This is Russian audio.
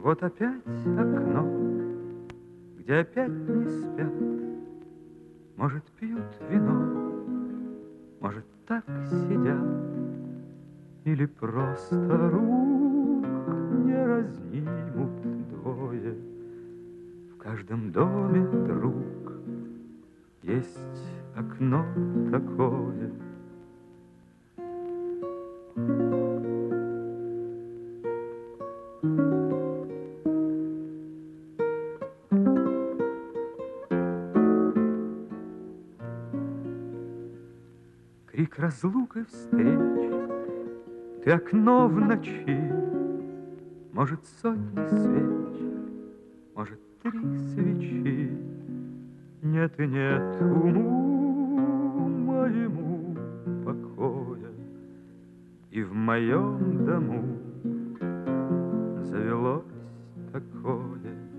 Вот опять окно, где опять не спят. Может, пьют вино, может, так сидят, или просто рук не разнимут двое. В каждом доме, друг, есть окно такое. Крик разлук и встреч, ты окно в ночи, может, сотни свеч, может, 3 свечи. Нет и нет уму моему покоя, и в моем дому завелось такое.